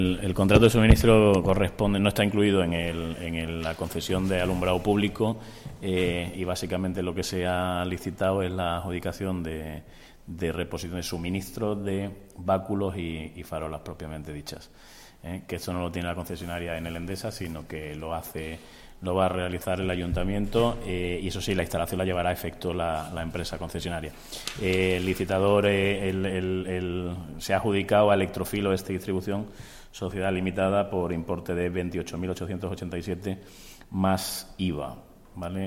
El contrato de suministro corresponde, no está incluido en la concesión de alumbrado público y básicamente lo que se ha licitado es la adjudicación de reposición de suministros de báculos y farolas propiamente dichas. Que esto no lo tiene la concesionaria en el Endesa, sino que lo va a realizar el ayuntamiento y eso sí, la instalación la llevará a efecto la empresa concesionaria. El licitador se ha adjudicado a Electrofilo Distribución, Sociedad Limitada, por importe de 28.887 más IVA, ¿vale?